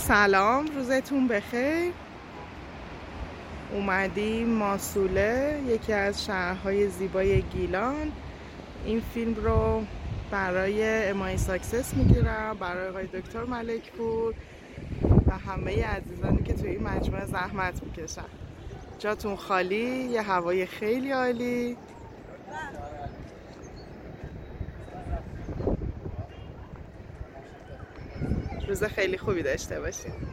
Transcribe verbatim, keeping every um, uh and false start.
سلام، روزتون بخیر. اومدیم ماسوله، یکی از شهرهای زیبای گیلان. این فیلم رو برای امای ساکسس میگیرم، برای آقای دکتر ملکپور و همه عزیزانی که توی این مجموعه زحمت میکشن. جاتون خالی، یه هوای خیلی عالی. روز خیلی خوبی داشته باشید.